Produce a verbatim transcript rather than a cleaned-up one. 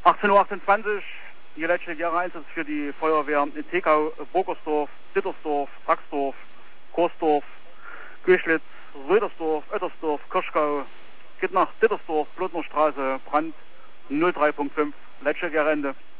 achtzehn Uhr achtundzwanzig, die letzte Jahre Einsatz für die Feuerwehr in Tekau, Burgersdorf, Dittersdorf, Raxdorf, Korsdorf, Göschlitz, Rödersdorf, Oettersdorf, Kirschgau, geht nach Dittersdorf, Blotnerstraße, Brand null drei Punkt fünf, letzte Jahre Ende.